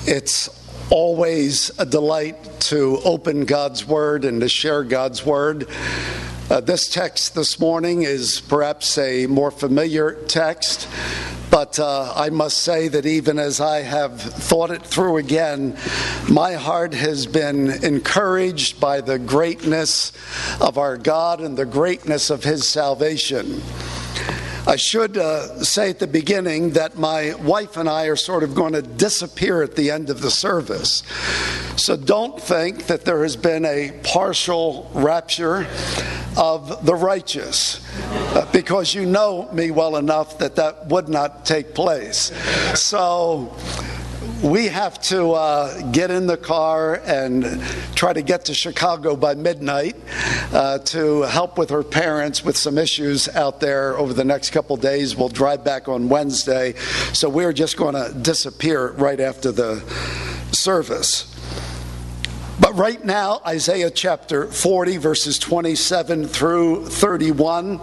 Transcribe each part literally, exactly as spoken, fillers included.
It's always a delight to open God's Word and to share God's Word. Uh, this text this morning is perhaps a more familiar text, but uh, I must say that even as I have thought it through again, my heart has been encouraged by the greatness of our God and the greatness of His salvation. I should uh, say at the beginning that my wife and I are sort of going to disappear at the end of the service. So don't think that there has been a partial rapture of the righteous, uh, because you know me well enough that that would not take place. So we have to uh, get in the car and try to get to Chicago by midnight uh, to help with her parents with some issues out there over the next couple days. We'll drive back on Wednesday. So we're just going to disappear right after the service. But right now, Isaiah chapter forty, verses twenty-seven through thirty-one.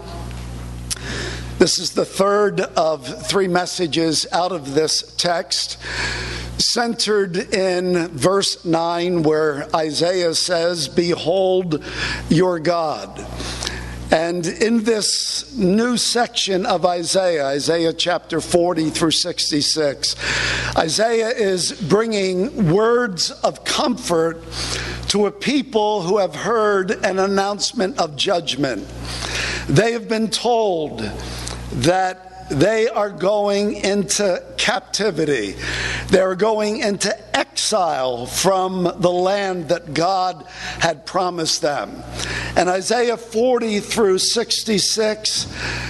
This is the third of three messages out of this text, centered in verse nine, where Isaiah says, "Behold your God." And in this new section of Isaiah, Isaiah chapter forty through sixty-six, Isaiah is bringing words of comfort to a people who have heard an announcement of judgment. They have been told that they are going into captivity. They're going into exile from the land that God had promised them. And Isaiah forty through sixty-six,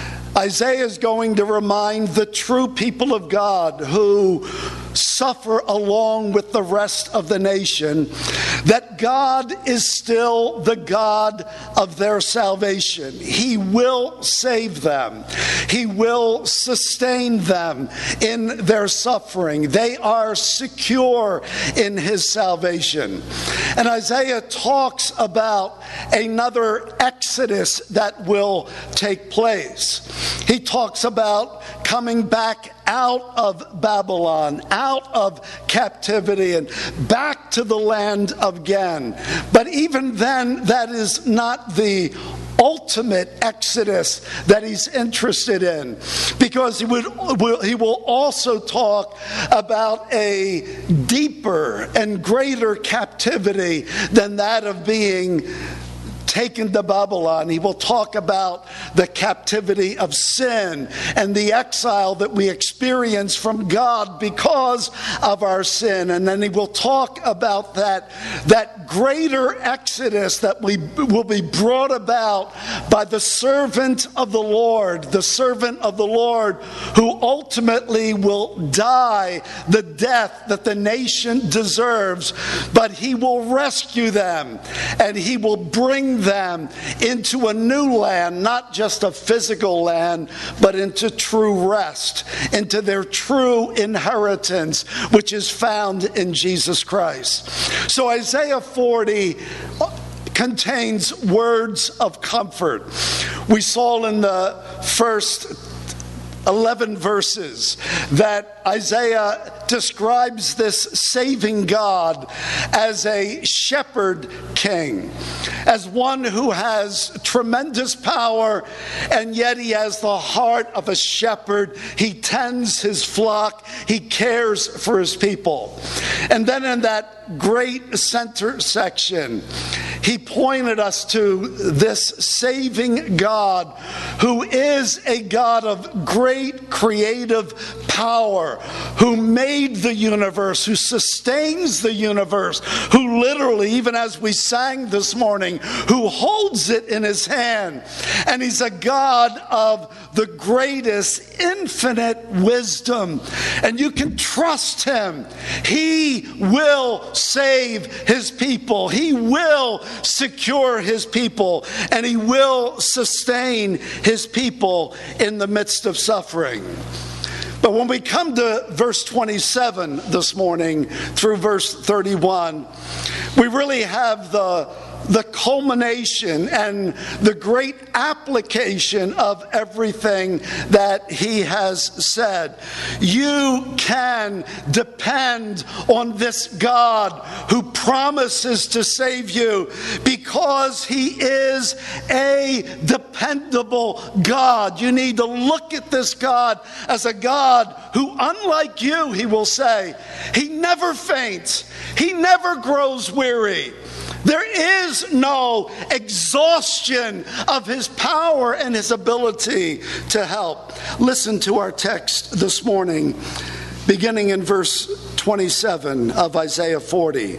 Isaiah is going to remind the true people of God who suffer along with the rest of the nation that God is still the God of their salvation. He will save them. He will sustain them in their suffering. They are secure in His salvation. And Isaiah talks about another exodus that will take place. He talks about coming back out of Babylon, out of captivity, and back to the land again. But even then, that is not the ultimate exodus that he's interested in, because he would will, he will also talk about a deeper and greater captivity than that of being taken to Babylon. He will talk about the captivity of sin and the exile that we experience from God because of our sin. And then he will talk about that, that greater exodus that we will be brought about by the servant of the Lord, the servant of the Lord who ultimately will die the death that the nation deserves, but he will rescue them and he will bring them into a new land, not just a physical land, but into true rest, into their true inheritance, which is found in Jesus Christ. So Isaiah forty contains words of comfort. We saw in the first eleven verses that Isaiah describes this saving God as a shepherd king, as one who has tremendous power, and yet he has the heart of a shepherd. He tends his flock. He cares for his people. And then in that great center section, he pointed us to this saving God who is a God of great creative power, who made the universe, who sustains the universe, who literally, even as we sang this morning, who holds it in his hand. And he's a God of the greatest infinite wisdom. And you can trust him. He will save his people. He will secure his people. And he will sustain his people in the midst of suffering. But when we come to verse twenty-seven this morning through verse thirty-one, we really have the the culmination and the great application of everything that he has said. You can depend on this God who promises to save you because he is a dependable God. You need to look at this God as a God who, unlike you, he will say, he never faints. He never grows weary. There is no exhaustion of his power and his ability to help. Listen to our text this morning, beginning in verse twenty-seven of Isaiah forty.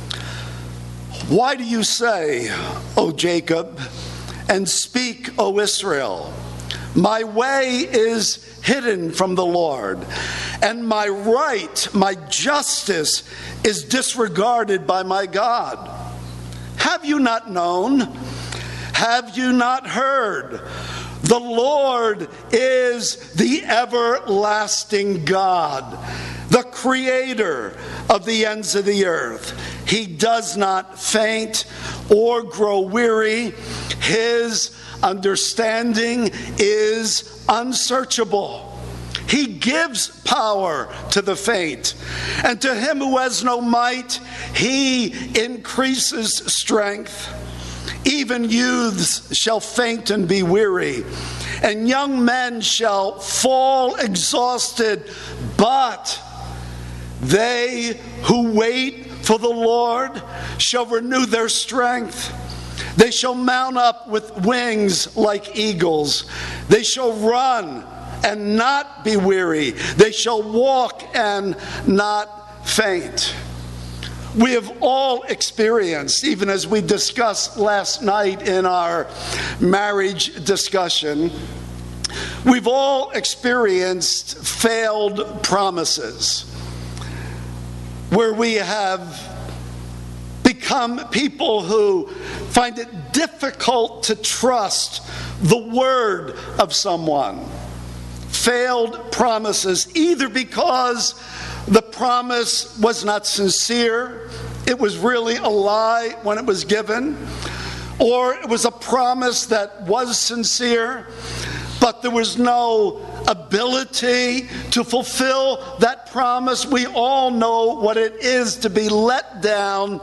Why do you say, O Jacob, and speak, O Israel, my way is hidden from the Lord, and my right, my justice is disregarded by my God. Have you not known? Have you not heard? The Lord is the everlasting God, the creator of the ends of the earth. He does not faint or grow weary. His understanding is unsearchable. He gives power to the faint, and to him who has no might, he increases strength. Even youths shall faint and be weary, and young men shall fall exhausted, but they who wait for the Lord shall renew their strength. They shall mount up with wings like eagles. They shall run and not be weary. They shall walk and not faint. We have all experienced, even as we discussed last night in our marriage discussion, we've all experienced failed promises where we have become people who find it difficult to trust the word of someone. Failed promises, either because the promise was not sincere, it was really a lie when it was given, or it was a promise that was sincere, but there was no ability to fulfill that promise. We all know what it is to be let down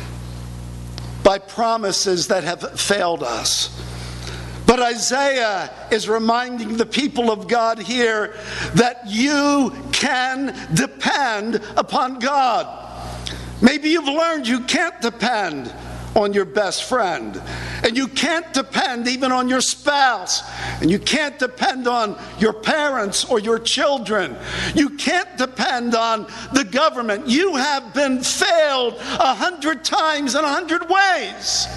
by promises that have failed us. But Isaiah is reminding the people of God here that you can depend upon God. Maybe you've learned you can't depend on your best friend, and you can't depend even on your spouse, and you can't depend on your parents or your children. You can't depend on the government. You have been failed a hundred times in a hundred ways.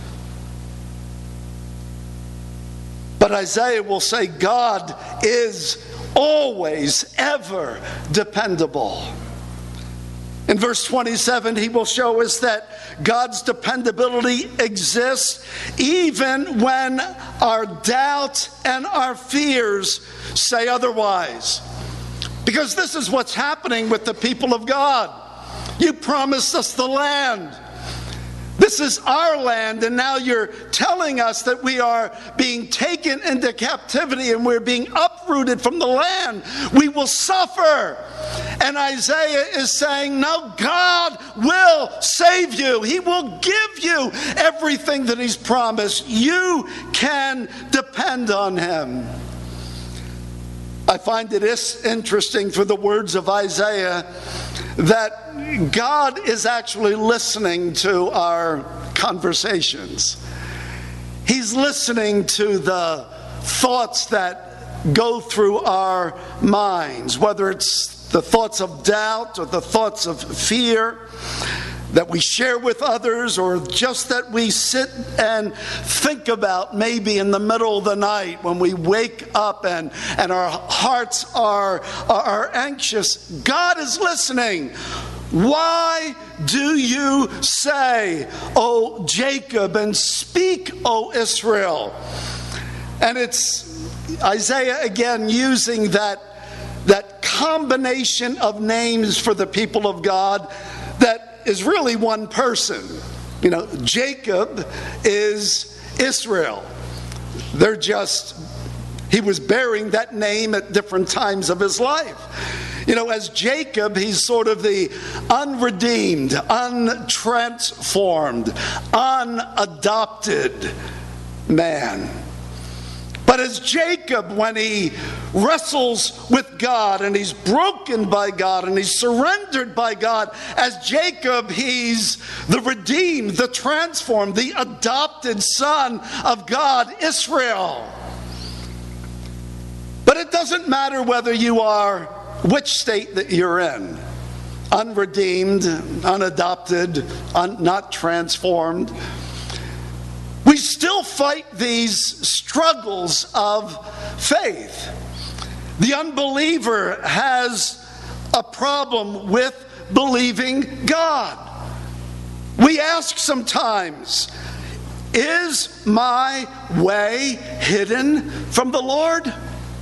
But Isaiah will say God is always, ever dependable. In verse twenty-seven, he will show us that God's dependability exists even when our doubts and our fears say otherwise. Because this is what's happening with the people of God. You promised us the land. This is our land, and now you're telling us that we are being taken into captivity and we're being uprooted from the land. We will suffer. And Isaiah is saying, no, God will save you. He will give you everything that he's promised. You can depend on him. I find it is interesting for the words of Isaiah that God is actually listening to our conversations. He's listening to the thoughts that go through our minds, whether it's the thoughts of doubt or the thoughts of fear that we share with others, or just that we sit and think about maybe in the middle of the night when we wake up and, and our hearts are, are anxious. God is listening. Why do you say, O Jacob, and speak, O Israel? And it's Isaiah again using that, that combination of names for the people of God that is really one person. You know, Jacob is Israel. They're just, he was bearing that name at different times of his life. You know, as Jacob, he's sort of the unredeemed, untransformed, unadopted man. But as Jacob, when he wrestles with God and he's broken by God and he's surrendered by God, as Jacob, he's the redeemed, the transformed, the adopted son of God, Israel. But it doesn't matter whether you are, which state that you're in, unredeemed, unadopted, un, not transformed. We still fight these struggles of faith. The unbeliever has a problem with believing God. We ask sometimes, is my way hidden from the Lord?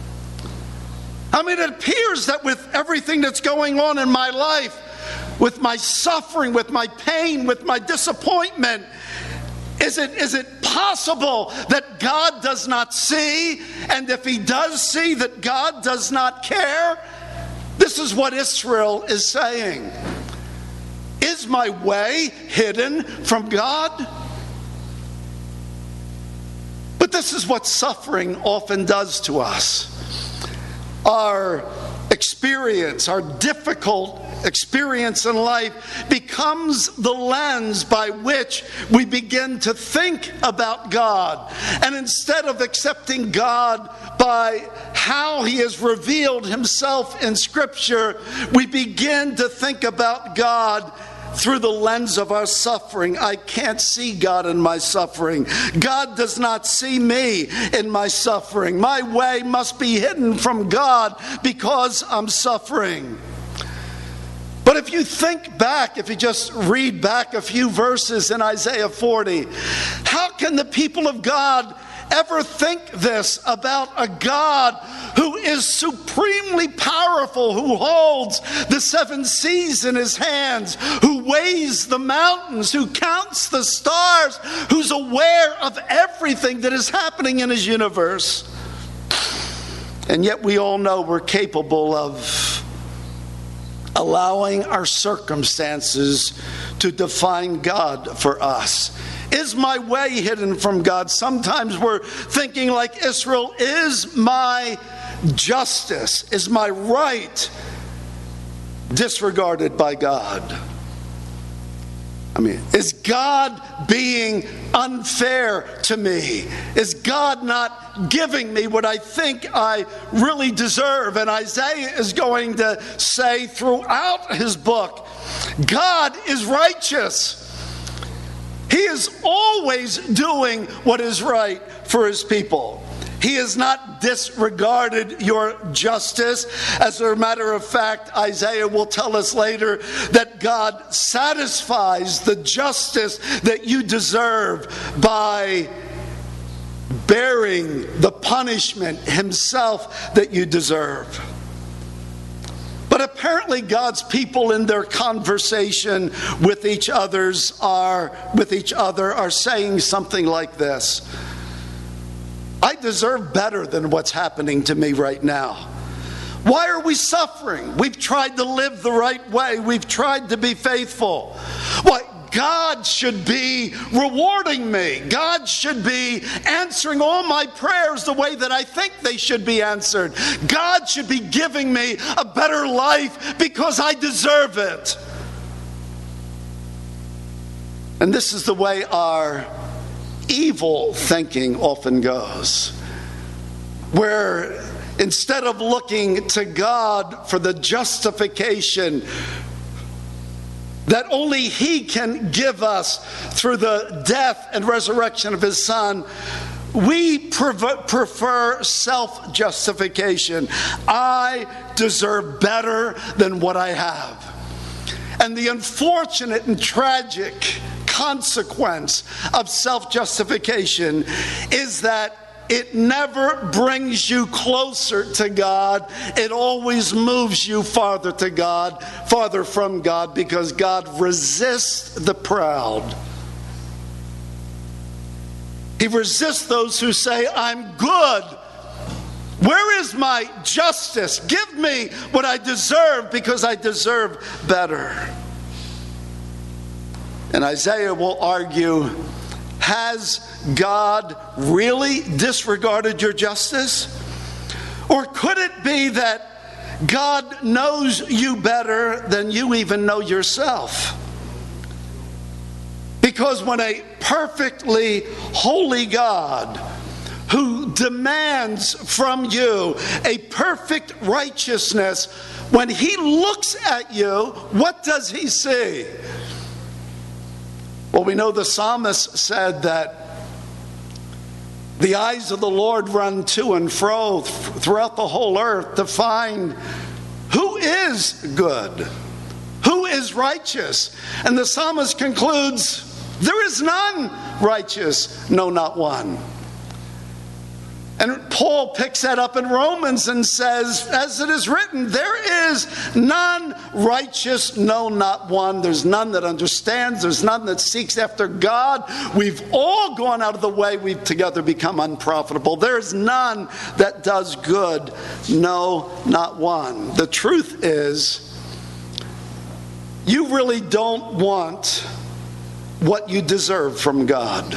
I mean, it appears that with everything that's going on in my life, with my suffering, with my pain, with my disappointment, Is it, is it possible that God does not see? And if he does see, that God does not care? This is what Israel is saying. Is my way hidden from God? But this is what suffering often does to us. Our experience, our difficult experience in life becomes the lens by which we begin to think about God. And instead of accepting God by how he has revealed himself in Scripture, we begin to think about God through the lens of our suffering. I can't see God in my suffering. God does not see me in my suffering. My way must be hidden from God because I'm suffering. But if you think back, if you just read back a few verses in Isaiah forty, how can the people of God ever think this about a God who is supremely powerful, who holds the seven seas in his hands, who weighs the mountains, who counts the stars, who's aware of everything that is happening in his universe? And yet we all know we're capable of allowing our circumstances to define God for us. Is my way hidden from God? Sometimes we're thinking like Israel, is my justice, is my right disregarded by God? I mean, is God being unfair to me? Is God not giving me what I think I really deserve? And Isaiah is going to say throughout his book, God is righteous. He is always doing what is right for his people. He has not disregarded your justice. As a matter of fact, Isaiah will tell us later that God satisfies the justice that you deserve by bearing the punishment himself that you deserve. But apparently God's people in their conversation with each others are with each other are saying something like this: I deserve better than what's happening to me right now. Why are we suffering? We've tried to live the right way. We've tried to be faithful. Why, God should be rewarding me. God should be answering all my prayers the way that I think they should be answered. God should be giving me a better life because I deserve it. And this is the way our evil thinking often goes, where instead of looking to God for the justification that only he can give us through the death and resurrection of his Son, we prefer self-justification. I deserve better than what I have. And the unfortunate and tragic consequence of self-justification is that it never brings you closer to God. It always moves you farther to God, farther from God, because God resists the proud He resists those who say, I'm good. Where is my justice? Give me what I deserve, because I deserve better. And Isaiah will argue, has God really disregarded your justice? Or could it be that God knows you better than you even know yourself? Because when a perfectly holy God, who demands from you a perfect righteousness, when he looks at you, what does he see? Well, we know the psalmist said that the eyes of the Lord run to and fro throughout the whole earth to find who is good, who is righteous. And the psalmist concludes, there is none righteous, no, not one. And Paul picks that up in Romans and says, as it is written, there is none righteous, no, not one. There's none that understands. There's none that seeks after God. We've all gone out of the way. We've together become unprofitable. There is none that does good, no, not one. The truth is, you really don't want what you deserve from God.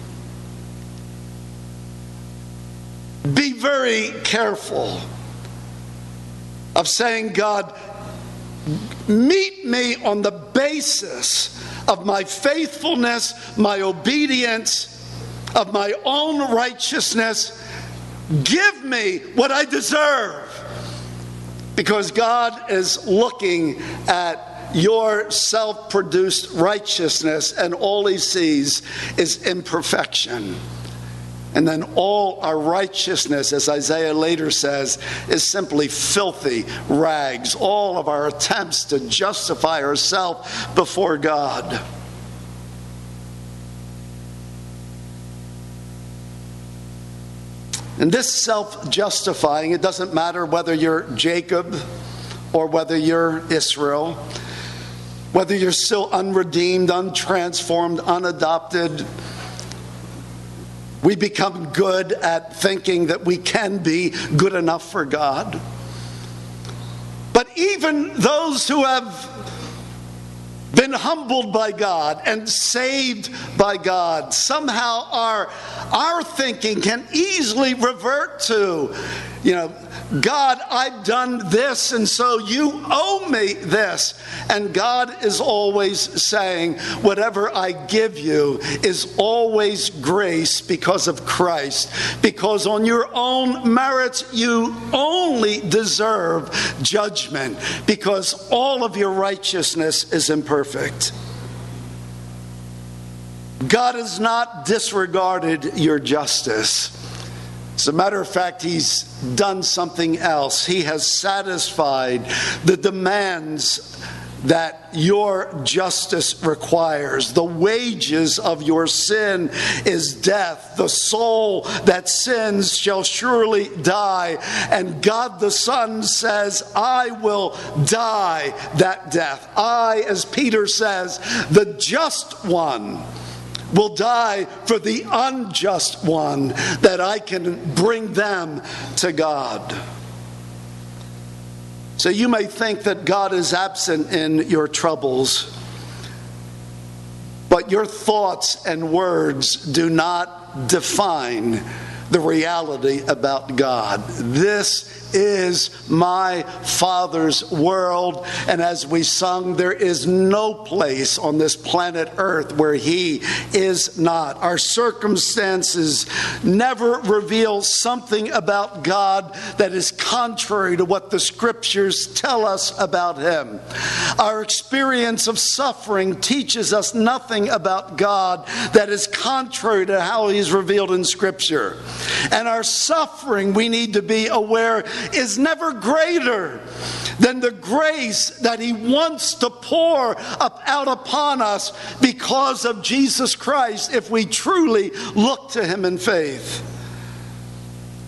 Be very careful of saying, God, meet me on the basis of my faithfulness, my obedience, of my own righteousness. Give me what I deserve. Because God is looking at your self-produced righteousness, and all he sees is imperfection. And then all our righteousness, as Isaiah later says, is simply filthy rags. All of our attempts to justify ourselves before God. And this self-justifying, it doesn't matter whether you're Jacob or whether you're Israel, whether you're still unredeemed, untransformed, unadopted. We become good at thinking that we can be good enough for God. But even those who have been humbled by God and saved by God, somehow our, our thinking can easily revert to, you know, God, I've done this, and so you owe me this. And God is always saying, whatever I give you is always grace because of Christ. Because on your own merits, you only deserve judgment, because all of your righteousness is imperfect. God has not disregarded your justice. As a matter of fact, he's done something else. He has satisfied the demands that your justice requires. The wages of your sin is death. The soul that sins shall surely die. And God the Son says, I will die that death. I, as Peter says, the just one will die for the unjust one, that I can bring them to God. So you may think that God is absent in your troubles, but your thoughts and words do not define the reality about God. This is my Father's world, and as we sung, there is no place on this planet Earth where he is not. Our circumstances never reveal something about God that is contrary to what the Scriptures tell us about him. Our experience of suffering teaches us nothing about God that is contrary to how he's revealed in Scripture. And our suffering, we need to be aware, is never greater than the grace that he wants to pour up out upon us because of Jesus Christ, if we truly look to him in faith.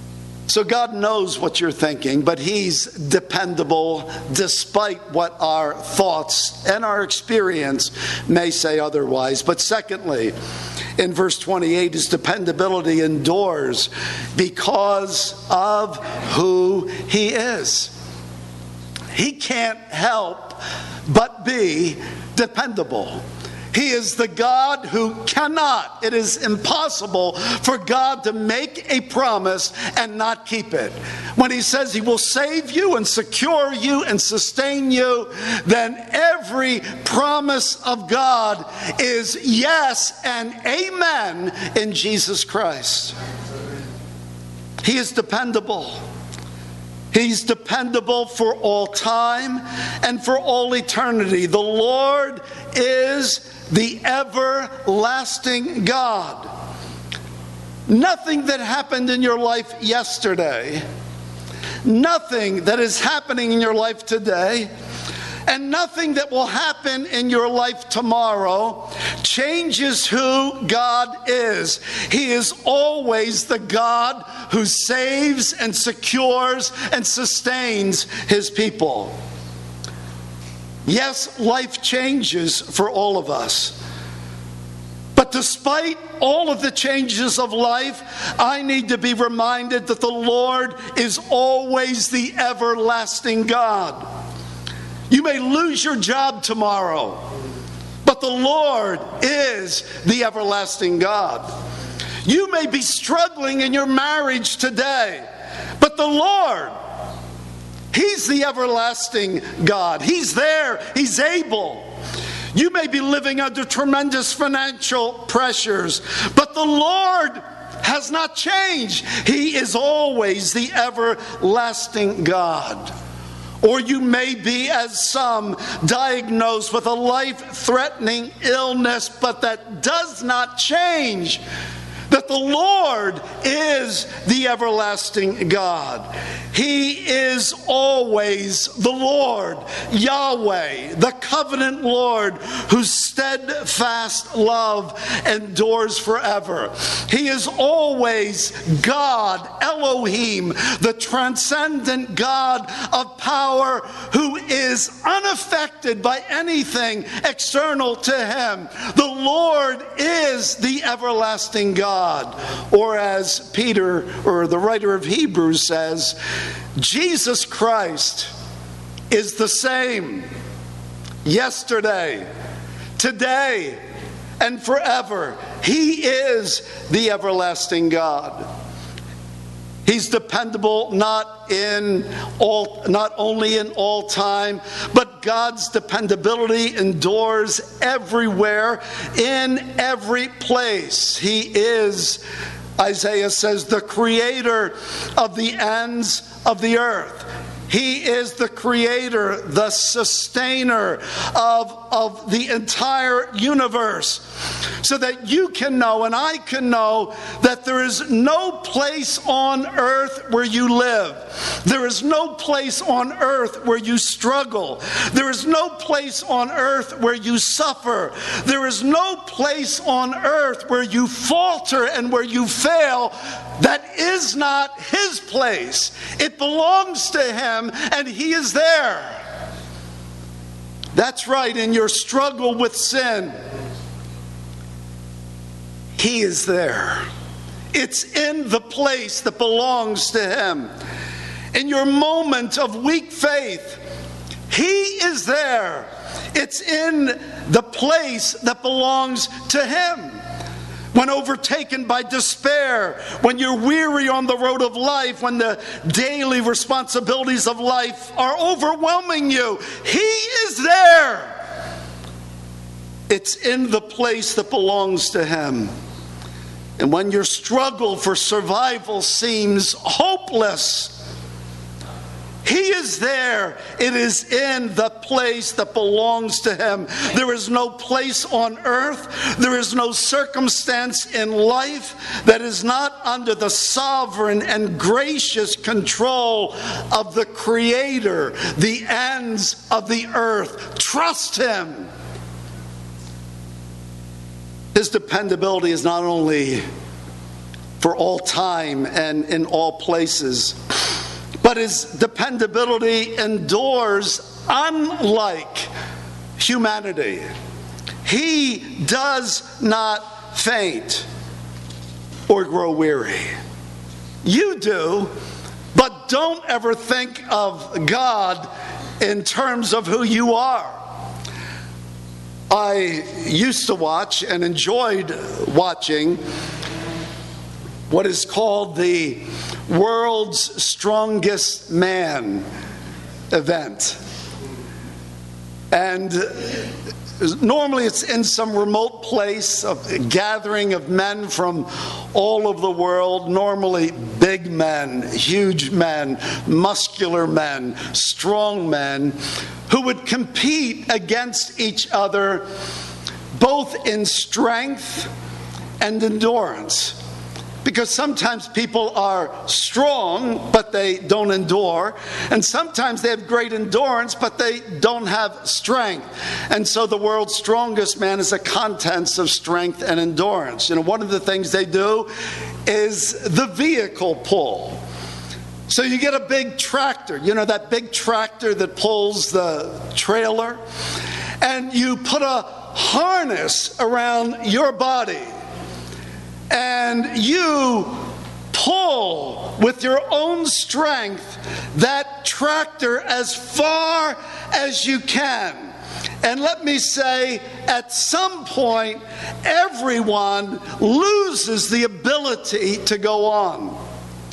So God knows what you're thinking, but He's dependable despite what our thoughts and our experience may say otherwise. But secondly, in verse twenty-eight, His dependability endures because of who He is. He can't help but be dependable. He is the God who cannot, it is impossible for God to make a promise and not keep it. When He says He will save you and secure you and sustain you, then every promise of God is yes and amen in Jesus Christ. He is dependable. He's dependable for all time and for all eternity. The Lord is the everlasting God. Nothing that happened in your life yesterday, nothing that is happening in your life today, and nothing that will happen in your life tomorrow changes who God is. He is always the God who saves and secures and sustains His people. Yes, life changes for all of us. But despite all of the changes of life, I need to be reminded that the Lord is always the everlasting God. You may lose your job tomorrow, but the Lord is the everlasting God. You may be struggling in your marriage today, but the Lord, He's the everlasting God. He's there. He's able. You may be living under tremendous financial pressures, but the Lord has not changed. He is always the everlasting God. Or you may be, as some, diagnosed with a life-threatening illness, but that does not change that the Lord is the everlasting God. He is always the Lord, Yahweh, the covenant Lord, whose steadfast love endures forever. He is always God, Elohim, the transcendent God of power, who is unaffected by anything external to Him. The Lord is the everlasting God. Or as Peter, or the writer of Hebrews says, Jesus Christ is the same yesterday, today, and forever. He is the everlasting God. He's dependable not in all, not only in all time, but God's dependability endures everywhere, in every place. He is, Isaiah says, the creator of the ends of the earth. He is the creator, the sustainer of, of the entire universe. So that you can know and I can know that there is no place on earth where you live. There is no place on earth where you struggle. There is no place on earth where you suffer. There is no place on earth where you falter and where you fail. That is not His place. It belongs to Him, and He is there. That's right, in your struggle with sin, He is there. It's in the place that belongs to Him. In your moment of weak faith, He is there. It's in the place that belongs to Him. When overtaken by despair, when you're weary on the road of life, when the daily responsibilities of life are overwhelming you, He is there. It's in the place that belongs to Him. And when your struggle for survival seems hopeless, He is there. It is in the place that belongs to Him. There is no place on earth, there is no circumstance in life that is not under the sovereign and gracious control of the Creator, the ends of the earth. Trust Him. His dependability is not only for all time and in all places. But his dependability endures unlike humanity. He does not faint or grow weary. You do, but don't ever think of God in terms of who you are. I used to watch and enjoyed watching what is called the World's Strongest Man event. And normally it's in some remote place, a gathering of men from all over the world, normally big men, huge men, muscular men, strong men, who would compete against each other both in strength and endurance. Because sometimes people are strong, but they don't endure. And sometimes they have great endurance, but they don't have strength. And so the world's strongest man is a contest of strength and endurance. You know, one of the things they do is the vehicle pull. So you get a big tractor, you know, that big tractor that pulls the trailer, and you put a harness around your body. And you pull with your own strength that tractor as far as you can. And let me say, at some point, everyone loses the ability to go on.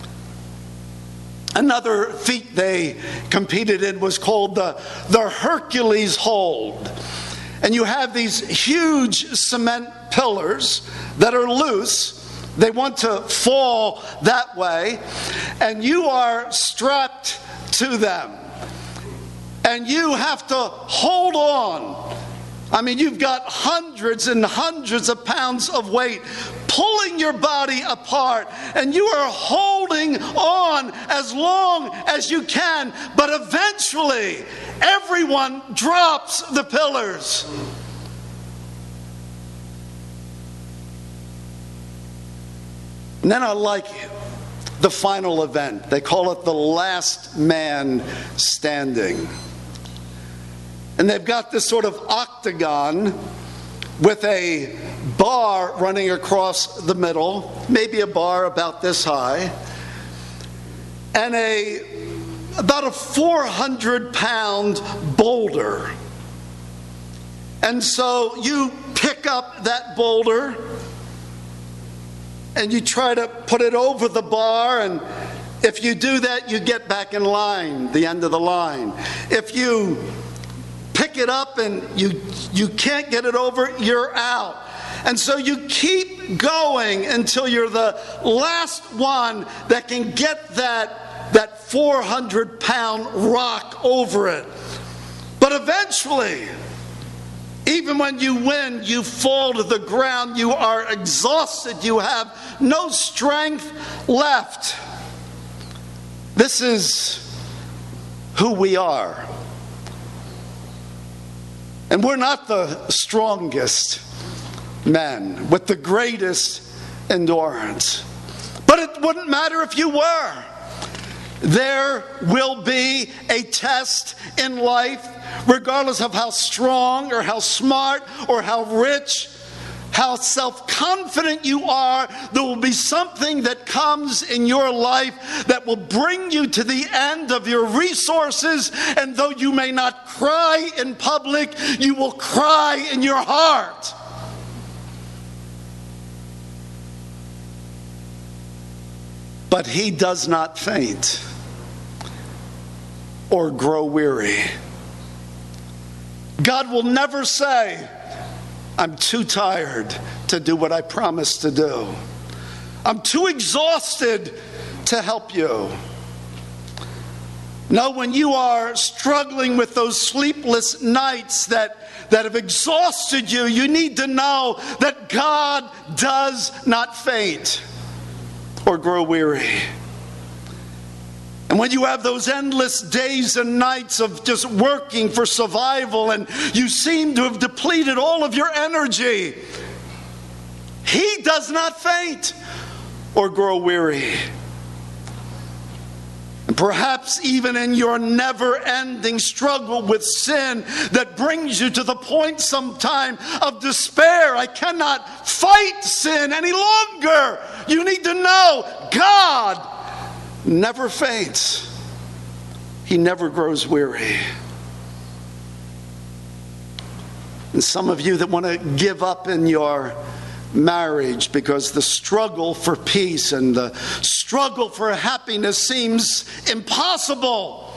Another feat they competed in was called the, the Hercules hold. And you have these huge cement pillars that are loose. They want to fall that way. And you are strapped to them. And you have to hold on. I mean, you've got hundreds and hundreds of pounds of weight pulling your body apart. And you are holding on as long as you can. But eventually, everyone drops the pillars. And then I like the final event. They call it the last man standing. And they've got this sort of octagon with a bar running across the middle, maybe a bar about this high, and a about a four hundred pound boulder. And so you pick up that boulder and you try to put it over the bar, and if you do that, you get back in line, the end of the line. If you pick it up and you you can't get it over, you're out. And so you keep going until you're the last one that can get that, that four hundred pound rock over it. But eventually, even when you win, you fall to the ground. You are exhausted. You have no strength left. This is who we are. And we're not the strongest men with the greatest endurance. But it wouldn't matter if you were. There will be a test in life, regardless of how strong or how smart or how rich, how self-confident you are. There will be something that comes in your life that will bring you to the end of your resources. And though you may not cry in public, you will cry in your heart. But he does not faint or grow weary. God will never say, I'm too tired to do what I promised to do. I'm too exhausted to help you. No, when you are struggling with those sleepless nights that, that have exhausted you, you need to know that God does not faint or grow weary. And when you have those endless days and nights of just working for survival and you seem to have depleted all of your energy, he does not faint or grow weary. And perhaps even in your never-ending struggle with sin that brings you to the point sometime of despair. I cannot fight sin any longer. You need to know God never faints. He never grows weary. And some of you that want to give up in your marriage because the struggle for peace and the struggle for happiness seems impossible.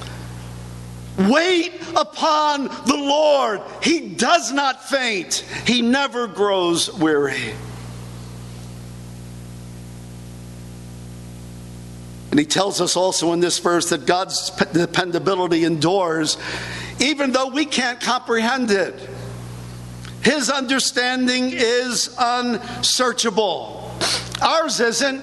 Wait upon the Lord. He does not faint. He never grows weary. And he tells us also in this verse that God's dependability endures even though we can't comprehend it. His understanding is unsearchable. Ours isn't.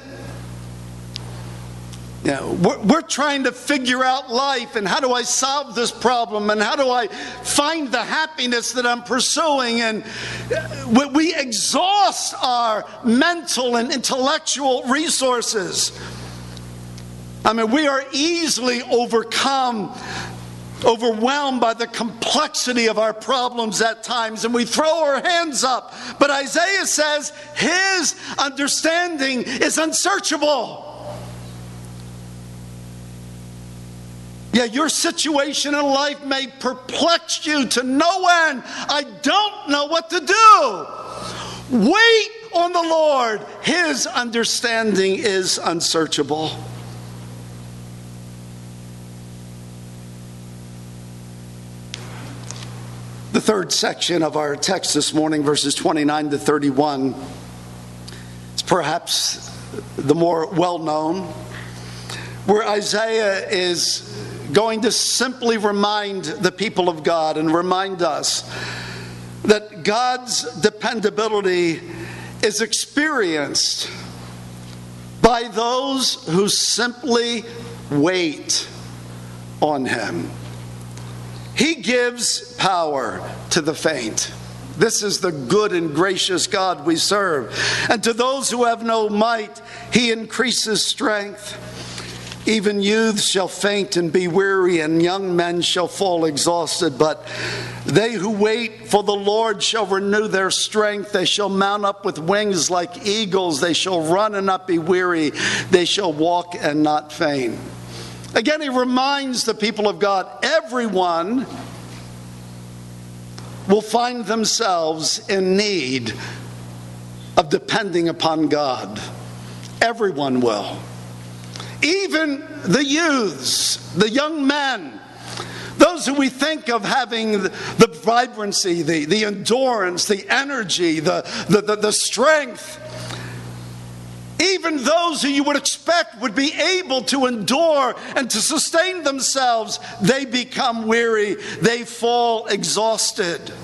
You know, we're, we're trying to figure out life and how do I solve this problem and how do I find the happiness that I'm pursuing. And we, we exhaust our mental and intellectual resources. I mean, we are easily overcome overwhelmed by the complexity of our problems at times, and we throw our hands up. But Isaiah says his understanding is unsearchable. Yeah, your situation in life may perplex you to no end. I don't know what to do. Wait on the Lord. His understanding is unsearchable. The third section of our text this morning, verses twenty-nine to thirty-one, is perhaps the more well-known, where Isaiah is going to simply remind the people of God and remind us that God's dependability is experienced by those who simply wait on Him. He gives power to the faint. This is the good and gracious God we serve. And to those who have no might, He increases strength. Even youths shall faint and be weary, and young men shall fall exhausted. But they who wait for the Lord shall renew their strength. They shall mount up with wings like eagles. They shall run and not be weary. They shall walk and not faint. Again, he reminds the people of God, everyone will find themselves in need of depending upon God. Everyone will. Even the youths, the young men, those who we think of having the, the vibrancy, the, the endurance, the energy, the, the, the, the strength. Even those who you would expect would be able to endure and to sustain themselves, they become weary. They fall exhausted.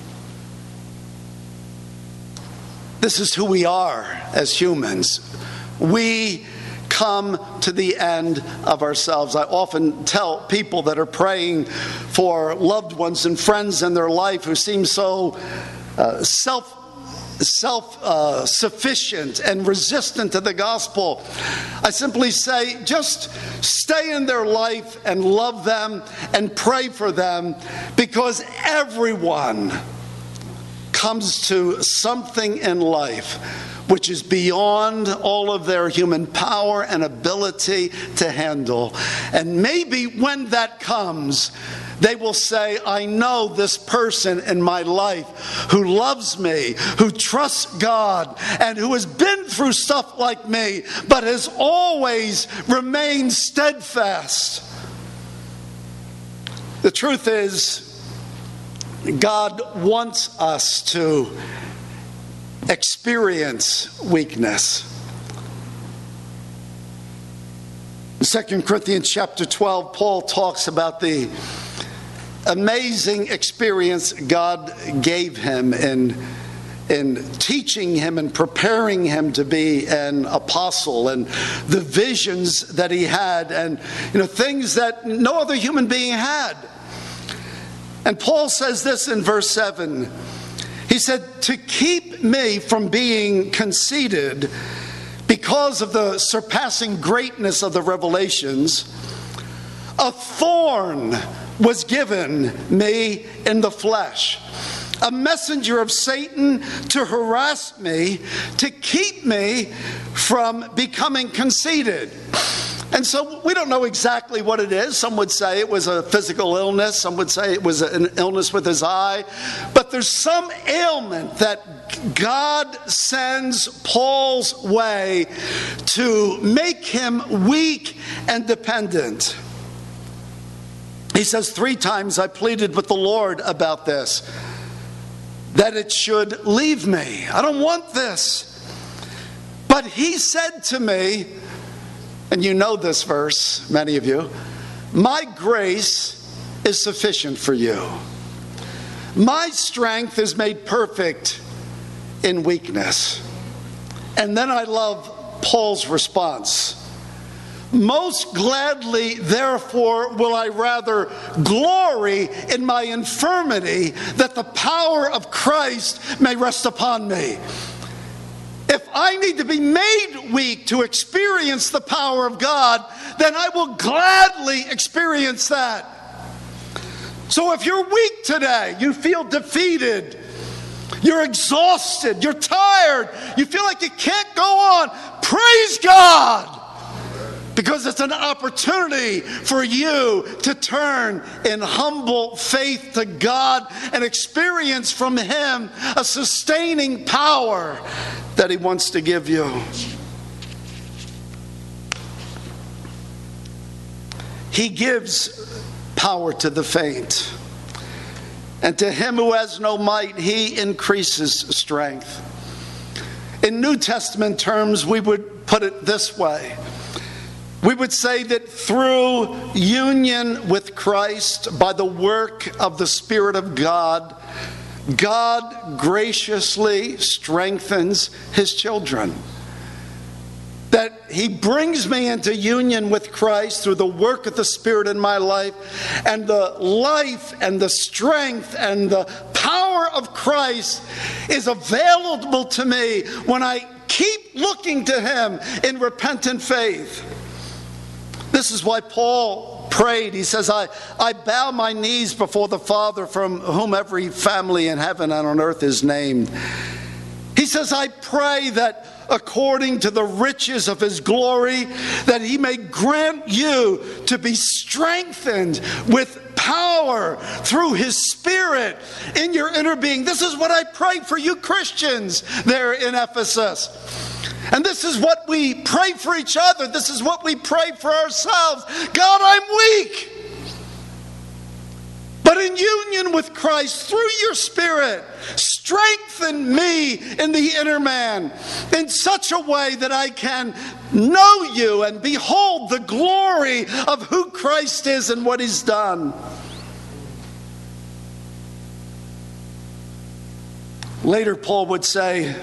This is who we are as humans. We come to the end of ourselves. I often tell people that are praying for loved ones and friends in their life who seem so uh, self self-sufficient uh, and resistant to the gospel, I simply say, just stay in their life and love them and pray for them, because everyone comes to something in life which is beyond all of their human power and ability to handle. And maybe when that comes, they will say, I know this person in my life who loves me, who trusts God, and who has been through stuff like me, but has always remained steadfast. The truth is, God wants us to experience weakness. In Second Corinthians chapter twelve, Paul talks about the amazing experience God gave him in, in teaching him and preparing him to be an apostle, and the visions that he had, and you know, things that no other human being had. And Paul says this in verse seven. He said, to keep me from being conceited, because of the surpassing greatness of the revelations, a thorn was given me in the flesh, a messenger of Satan to harass me, to keep me from becoming conceited. And so we don't know exactly what it is. Some would say it was a physical illness. Some would say it was an illness with his eye. But there's some ailment that God sends Paul's way to make him weak and dependent. He says, three times I pleaded with the Lord about this, that it should leave me. I don't want this. But he said to me, and you know this verse, many of you, my grace is sufficient for you. My strength is made perfect in weakness. And then I love Paul's response. Most gladly, therefore, will I rather glory in my infirmity, that the power of Christ may rest upon me. If I need to be made weak to experience the power of God, then I will gladly experience that. So if you're weak today, you feel defeated, you're exhausted, you're tired, you feel like you can't go on, praise God! Because it's an opportunity for you to turn in humble faith to God and experience from Him a sustaining power that He wants to give you. He gives power to the faint. And to him who has no might, He increases strength. In New Testament terms, we would put it this way. We would say that through union with Christ, by the work of the Spirit of God, God graciously strengthens His children. That He brings me into union with Christ through the work of the Spirit in my life, and the life and the strength and the power of Christ is available to me when I keep looking to Him in repentant faith. This is why Paul prayed. He says, I, I bow my knees before the Father, from whom every family in heaven and on earth is named. He says, I pray that according to the riches of His glory, that He may grant you to be strengthened with power through His Spirit in your inner being. This is what I pray for you Christians there in Ephesus. And this is what we pray for each other. This is what we pray for ourselves. God, I'm weak. But in union with Christ, through your Spirit, strengthen me in the inner man in such a way that I can know you and behold the glory of who Christ is and what He's done. Later, Paul would say,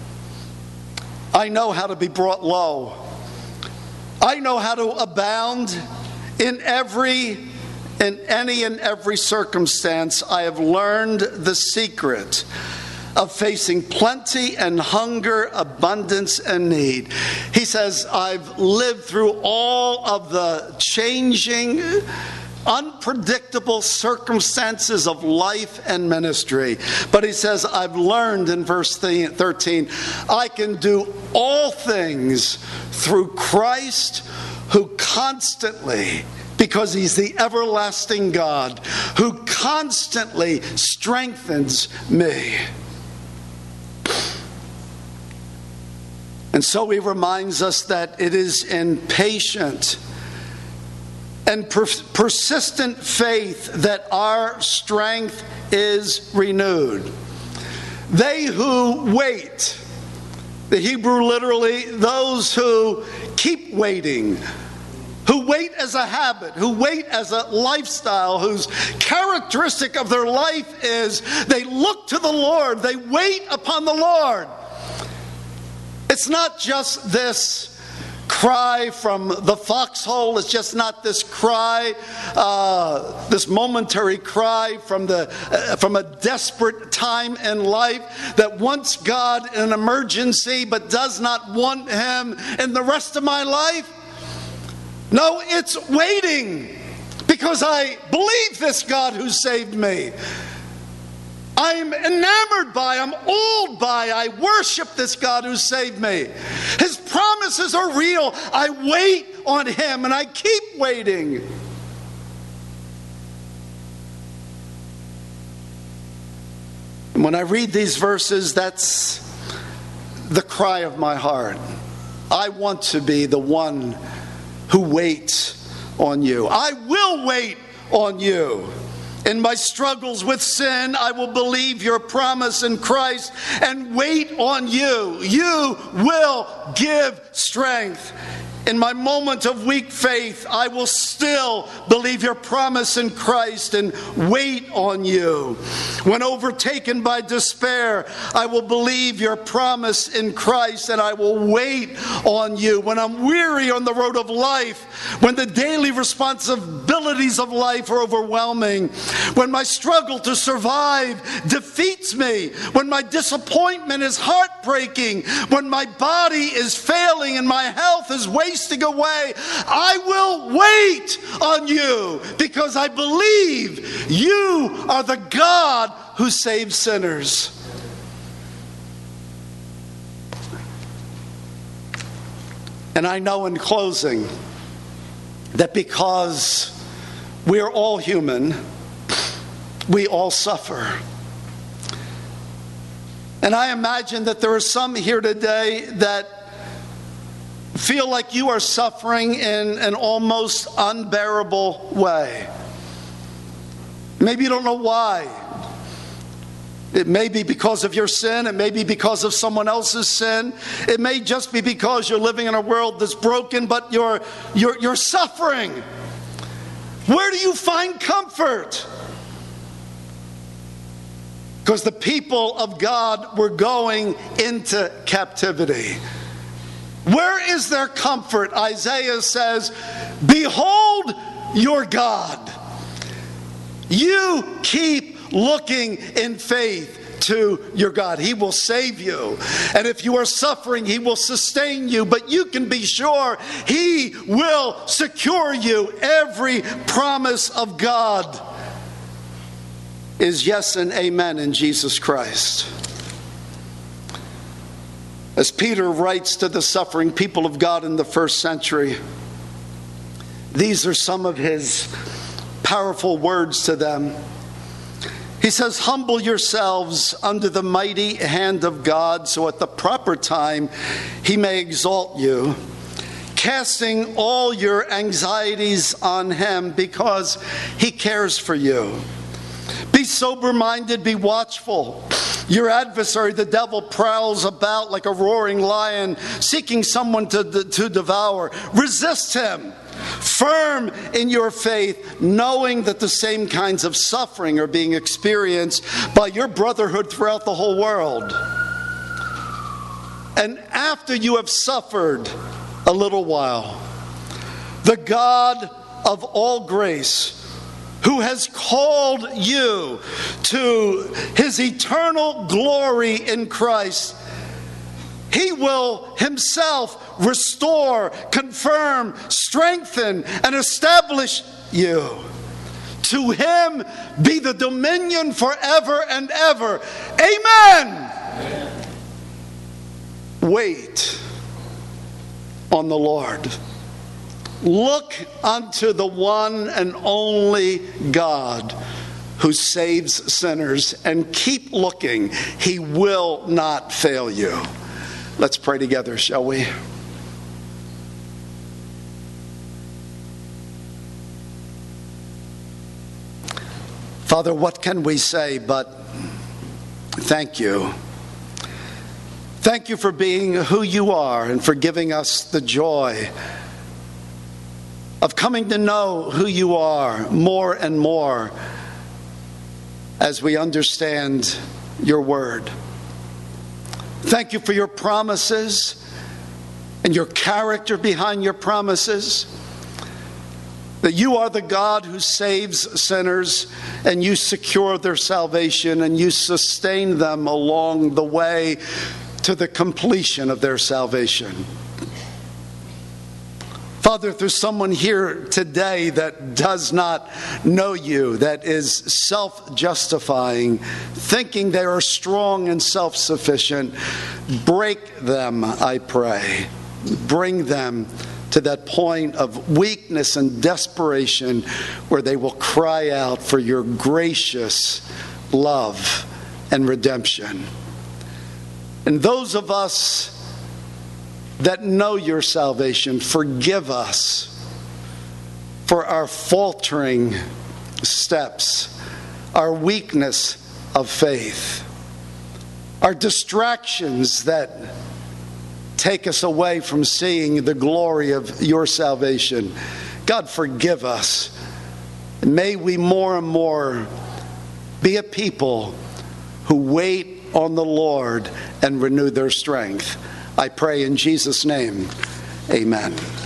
I know how to be brought low. I know how to abound in every, in any and every circumstance. I have learned the secret of facing plenty and hunger, abundance and need. He says, I've lived through all of the changing, unpredictable circumstances of life and ministry. But he says, I've learned in verse thirteen, I can do all things through Christ who constantly, because He's the everlasting God, who constantly strengthens me. And so He reminds us that it is in patient and per- persistent faith that our strength is renewed. They who wait, the Hebrew literally, those who keep waiting, who wait as a habit, who wait as a lifestyle, whose characteristic of their life is they look to the Lord, they wait upon the Lord. It's not just this cry from the foxhole. It's just not this cry, uh, this momentary cry from the uh, from a desperate time in life that wants God in an emergency but does not want Him in the rest of my life. No, it's waiting because I believe this God who saved me. I'm enamored by, I'm old by, I worship this God who saved me. His promises are real. I wait on Him and I keep waiting. And when I read these verses, that's the cry of my heart. I want to be the one who waits on you. I will wait on you. In my struggles with sin, I will believe your promise in Christ and wait on you. You will give strength. In my moment of weak faith, I will still believe your promise in Christ and wait on you. When overtaken by despair, I will believe your promise in Christ and I will wait on you. When I'm weary on the road of life, when the daily responsibilities of life are overwhelming, when my struggle to survive defeats me, when my disappointment is heartbreaking, when my body is failing and my health is wasting away, I will wait on you because I believe you are the God who saves sinners. And I know in closing that because we are all human, we all suffer. And I imagine that there are some here today that feel like you are suffering in an almost unbearable way. Maybe you don't know why. It may be because of your sin. It may be because of someone else's sin. It may just be because you're living in a world that's broken, but you're, you're, you're suffering. Where do you find comfort? Because the people of God were going into captivity. Where is their comfort? Isaiah says, behold your God. You keep looking in faith to your God. He will save you. And if you are suffering, He will sustain you. But you can be sure He will secure you. Every promise of God is yes and amen in Jesus Christ. As Peter writes to the suffering people of God in the first century, these are some of his powerful words to them. He says, humble yourselves under the mighty hand of God, so at the proper time He may exalt you, casting all your anxieties on Him because He cares for you. Be sober-minded, be watchful. Your adversary, the devil, prowls about like a roaring lion, seeking someone to, to devour. Resist him, firm in your faith, knowing that the same kinds of suffering are being experienced by your brotherhood throughout the whole world. And after you have suffered a little while, the God of all grace, who has called you to His eternal glory in Christ, He will Himself restore, confirm, strengthen, and establish you. To Him be the dominion forever and ever. Amen. Amen. Wait on the Lord. Look unto the one and only God who saves sinners, and keep looking. He will not fail you. Let's pray together, shall we? Father, what can we say but thank you? Thank you for being who you are and for giving us the joy of coming to know who you are more and more as we understand your word. Thank you for your promises. and your character behind your promises. That you are the God who saves sinners, and you secure their salvation, and you sustain them along the way to the completion of their salvation. Father, if there's someone here today that does not know you, that is self-justifying, thinking they are strong and self-sufficient, break them, I pray. Bring them to that point of weakness and desperation where they will cry out for your gracious love and redemption. And those of us that know your salvation, forgive us for our faltering steps, our weakness of faith, our distractions that take us away from seeing the glory of your salvation. God, forgive us. And may we more and more be a people who wait on the Lord and renew their strength. I pray in Jesus' name, amen.